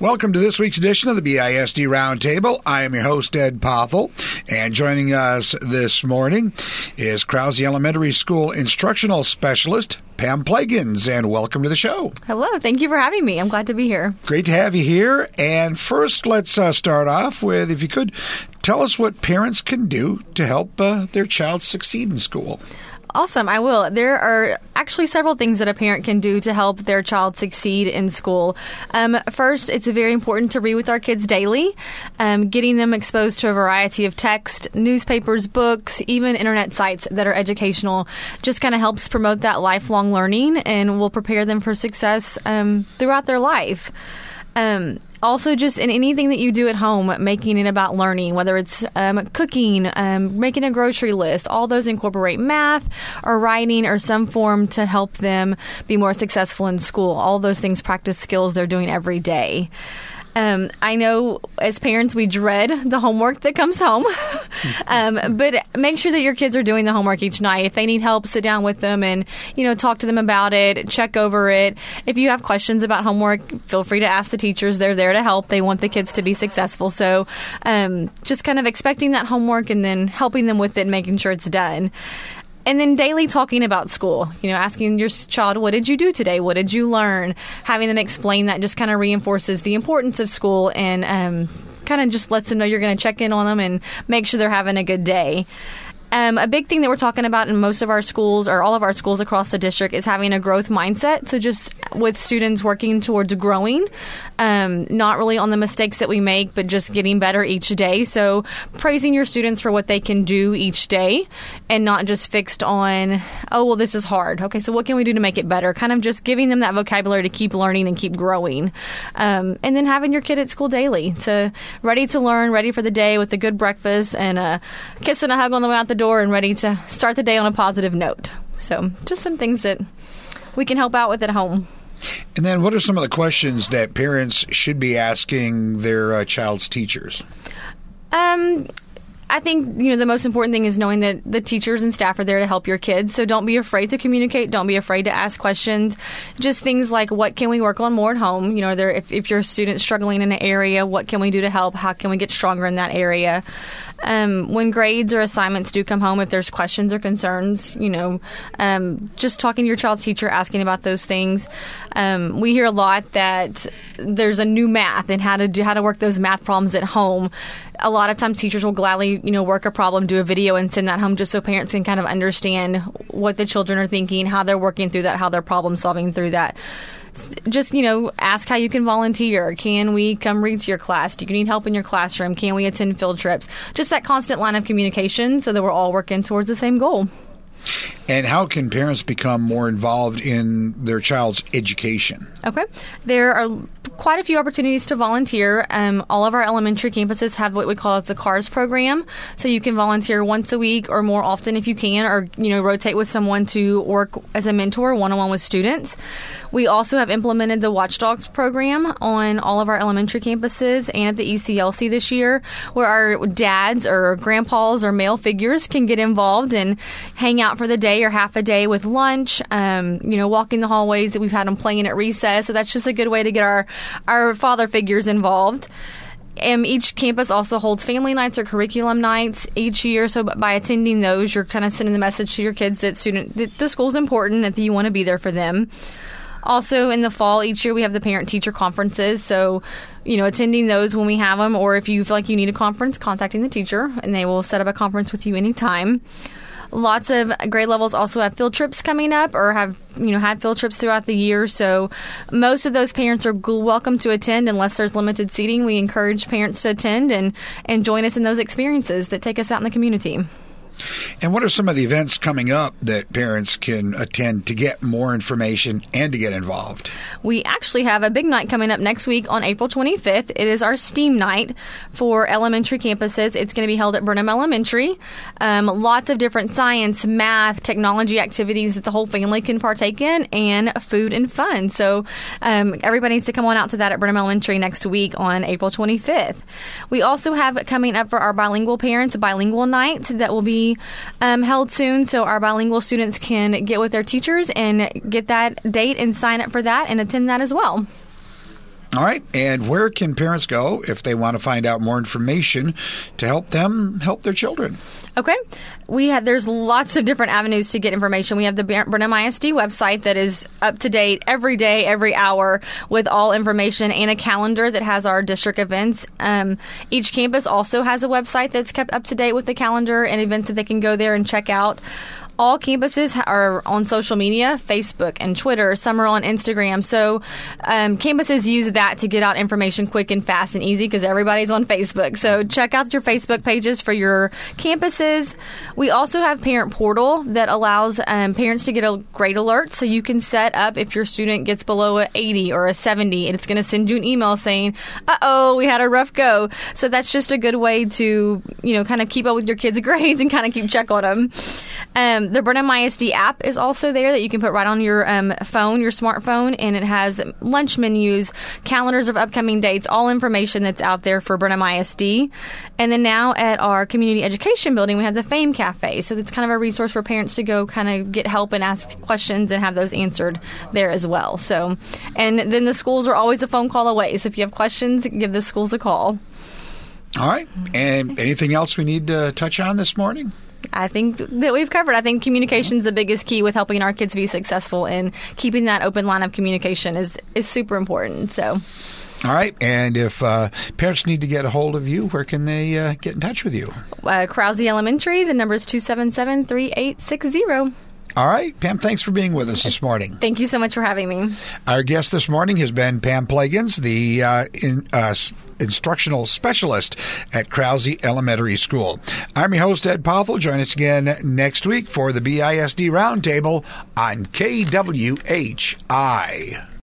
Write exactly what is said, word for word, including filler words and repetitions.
Welcome to this week's edition of the B I S D Roundtable. I am your host, Ed Pothel, and joining us this morning is Krause Elementary School Instructional Specialist, Pam Plagins, and welcome to the show. Hello. Thank you for having me. I'm glad to be here. Great to have you here. And first, let's uh, start off with, if you could, tell us what parents can do to help uh, their child succeed in school. Awesome. I will. There are actually several things that a parent can do to help their child succeed in school. Um, first, it's very important to read with our kids daily, um, getting them exposed to a variety of text, newspapers, books, even internet sites that are educational. Just kind of helps promote that lifelong learning and will prepare them for success um, throughout their life. Um, also, just in anything that you do at home, making it about learning, whether it's um, cooking, um, making a grocery list, all those incorporate math or writing or some form to help them be more successful in school. All those things practice skills they're doing every day. Um, I know as parents we dread the homework that comes home, um, but make sure that your kids are doing the homework each night. If they need help, sit down with them and, you know, talk to them about it, check over it. If you have questions about homework, feel free to ask the teachers. They're there to help. They want the kids to be successful. So um, just kind of expecting that homework and then helping them with it and making sure it's done. And then daily talking about school, you know, asking your child, what did you do today? What did you learn? Having them explain that just kind of reinforces the importance of school and um, kind of just lets them know you're going to check in on them and make sure they're having a good day. Um, a big thing that we're talking about in most of our schools or all of our schools across the district is having a growth mindset. So just with students working towards growing, um, not really on the mistakes that we make, but just getting better each day. So praising your students for what they can do each day and not just fixed on, oh, well, this is hard. Okay, so what can we do to make it better? Kind of just giving them that vocabulary to keep learning and keep growing. Um, and then having your kid at school daily to ready to learn, ready for the day with a good breakfast and a kiss and a hug on the way out the door and ready to start the day on a positive note. So just some things that we can help out with at home. And then what are some of the questions that parents should be asking their uh, child's teachers? Um, I think, you know, the most important thing is knowing that the teachers and staff are there to help your kids. So don't be afraid to communicate. Don't be afraid to ask questions. Just things like, what can we work on more at home? You know, there, if, if your student's struggling in an area, what can we do to help? How can we get stronger in that area? Um, when grades or assignments do come home, if there's questions or concerns, you know, um, just talking to your child's teacher, asking about those things. Um, we hear a lot that there's a new math and how to do, how to work those math problems at home. A lot of times teachers will gladly, you know, work a problem, do a video and send that home just so parents can kind of understand what the children are thinking, how they're working through that, how they're problem solving through that. Just, you know, ask how you can volunteer. Can we come read to your class? Do you need help in your classroom? Can we attend field trips? Just that constant line of communication so that we're all working towards the same goal. And how can parents become more involved in their child's education? Okay. There are quite a few opportunities to volunteer. Um, all of our elementary campuses have what we call the CARS program. So you can volunteer once a week or more often if you can, or, you know, rotate with someone to work as a mentor one-on-one with students. We also have implemented the Watchdogs program on all of our elementary campuses and at the E C L C this year, where our dads or grandpas or male figures can get involved and hang out for the day or half a day with lunch, um, you know, walking the hallways that we've had them playing at recess. So that's just a good way to get our, our father figures involved. Um, each campus also holds family nights or curriculum nights each year. So by attending those, you're kind of sending the message to your kids that student that the school's important, that you want to be there for them. Also, in the fall, each year we have the parent-teacher conferences. So, you know, attending those when we have them, or if you feel like you need a conference, contacting the teacher, and they will set up a conference with you anytime. Lots of grade levels also have field trips coming up or have, you know, had field trips throughout the year. So most of those parents are welcome to attend unless there's limited seating. We encourage parents to attend and, and join us in those experiences that take us out in the community. And what are some of the events coming up that parents can attend to get more information and to get involved? We actually have a big night coming up next week on April twenty-fifth. It is our STEAM night for elementary campuses. It's going to be held at Burnham Elementary. Um, lots of different science, math, technology activities that the whole family can partake in, and food and fun. So um, everybody needs to come on out to that at Burnham Elementary next week on April twenty-fifth. We also have coming up for our bilingual parents a bilingual night that will be Um, held soon, so our bilingual students can get with their teachers and get that date and sign up for that and attend that as well. All right. And where can parents go if they want to find out more information to help them help their children? Okay. We have, there's lots of different avenues to get information. We have the Brenham I S D website that is up to date every day, every hour with all information, and a calendar that has our district events. Um, each campus also has a website that's kept up to date with the calendar and events that they can go there and check out. All campuses are on social media, Facebook and Twitter. Some are on Instagram. So um, campuses use that to get out information quick and fast and easy because everybody's on Facebook. So check out your Facebook pages for your campuses. We also have Parent Portal that allows um, parents to get a grade alert. So you can set up if your student gets below an eighty or a seventy, and it's going to send you an email saying, uh-oh, we had a rough go. So that's just a good way to, you know, kind of keep up with your kids' grades and kind of keep check on them. Um, The Brenham I S D app is also there that you can put right on your um, phone, your smartphone, and it has lunch menus, calendars of upcoming dates, all information that's out there for Brenham I S D. And then now at our community education building, we have the FAME Cafe. So it's kind of a resource for parents to go kind of get help and ask questions and have those answered there as well. So, and then the schools are always a phone call away. So if you have questions, give the schools a call. All right. And anything else we need to touch on this morning? I think that we've covered. I think communication is the biggest key with helping our kids be successful, and keeping that open line of communication is, is super important. So, all right. And if uh, parents need to get a hold of you, where can they uh, get in touch with you? Uh, Krause Elementary, the number is two seven seven, three eight six zero. All right, Pam, thanks for being with us this morning. Thank you so much for having me. Our guest this morning has been Pam Plagins, the uh, in, uh, instructional specialist at Krause Elementary School. I'm your host, Ed Poffel. Join us again next week for the B I S D Roundtable on K W H I.